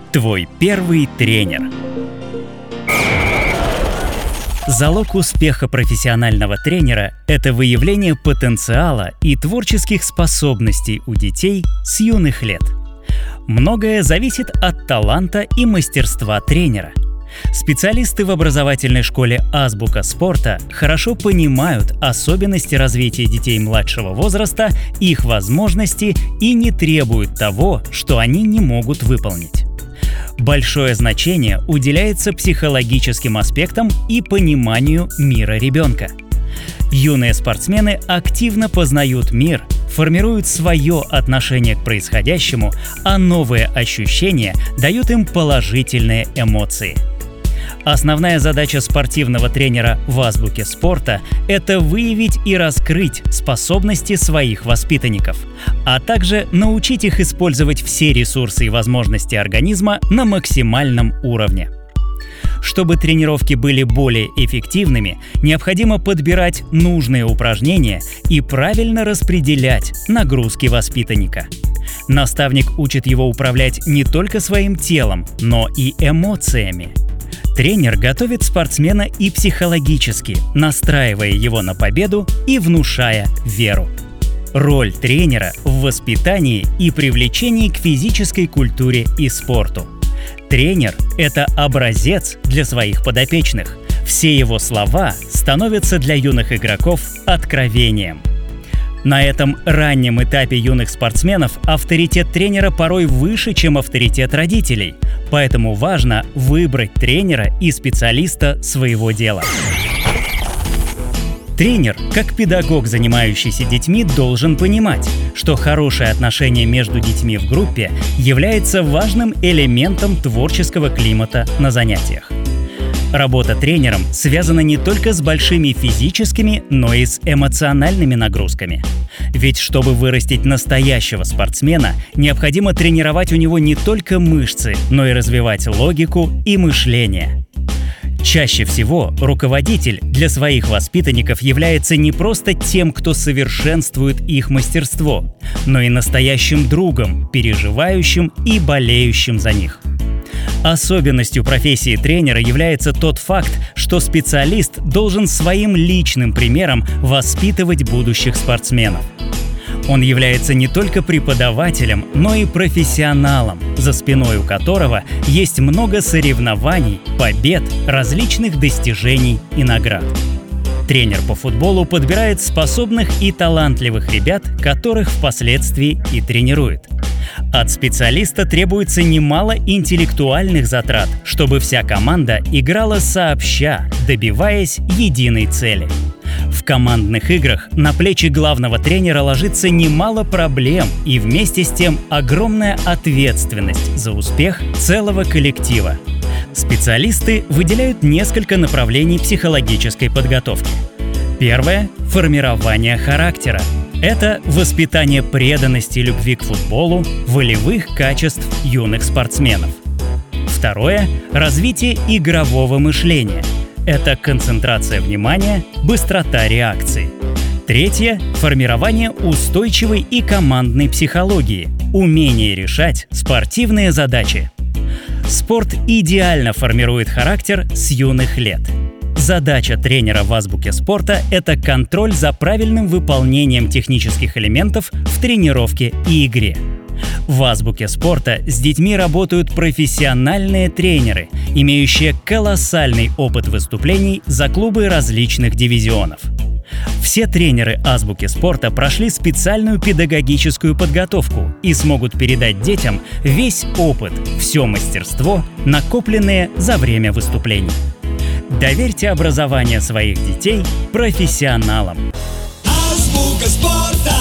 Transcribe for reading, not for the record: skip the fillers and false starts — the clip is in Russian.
Твой первый тренер. Залог успеха профессионального тренера – это выявление потенциала и творческих способностей у детей с юных лет. Многое зависит от таланта и мастерства тренера. Специалисты в образовательной школе «Азбука спорта» хорошо понимают особенности развития детей младшего возраста, их возможности и не требуют того, что они не могут выполнить. Большое значение уделяется психологическим аспектам и пониманию мира ребенка. Юные спортсмены активно познают мир, формируют свое отношение к происходящему, а новые ощущения дают им положительные эмоции. Основная задача спортивного тренера в азбуке спорта – это выявить и раскрыть способности своих воспитанников, а также научить их использовать все ресурсы и возможности организма на максимальном уровне. Чтобы тренировки были более эффективными, необходимо подбирать нужные упражнения и правильно распределять нагрузки воспитанника. Наставник учит его управлять не только своим телом, но и эмоциями. Тренер готовит спортсмена и психологически, настраивая его на победу и внушая веру. Роль тренера в воспитании и привлечении к физической культуре и спорту. Тренер – это образец для своих подопечных. Все его слова становятся для юных игроков откровением. На этом раннем этапе юных спортсменов авторитет тренера порой выше, чем авторитет родителей, поэтому важно выбрать тренера и специалиста своего дела. Тренер, как педагог, занимающийся детьми, должен понимать, что хорошее отношение между детьми в группе является важным элементом творческого климата на занятиях. Работа тренером связана не только с большими физическими, но и с эмоциональными нагрузками. Ведь чтобы вырастить настоящего спортсмена, необходимо тренировать у него не только мышцы, но и развивать логику и мышление. Чаще всего руководитель для своих воспитанников является не просто тем, кто совершенствует их мастерство, но и настоящим другом, переживающим и болеющим за них. Особенностью профессии тренера является тот факт, что специалист должен своим личным примером воспитывать будущих спортсменов. Он является не только преподавателем, но и профессионалом, за спиной у которого есть много соревнований, побед, различных достижений и наград. Тренер по футболу подбирает способных и талантливых ребят, которых впоследствии и тренирует. От специалиста требуется немало интеллектуальных затрат, чтобы вся команда играла сообща, добиваясь единой цели. В командных играх на плечи главного тренера ложится немало проблем и вместе с тем огромная ответственность за успех целого коллектива. Специалисты выделяют несколько направлений психологической подготовки. Первое – формирование характера. Это воспитание преданности и любви к футболу, волевых качеств юных спортсменов. Второе – развитие игрового мышления. Это концентрация внимания, быстрота реакции. Третье – формирование устойчивой и командной психологии, умение решать спортивные задачи. Спорт идеально формирует характер с юных лет. Задача тренера в азбуке спорта – это контроль за правильным выполнением технических элементов в тренировке и игре. В азбуке спорта с детьми работают профессиональные тренеры, имеющие колоссальный опыт выступлений за клубы различных дивизионов. Все тренеры азбуки спорта прошли специальную педагогическую подготовку и смогут передать детям весь опыт, все мастерство, накопленное за время выступлений. Доверьте образование своих детей профессионалам. Азбука спорта.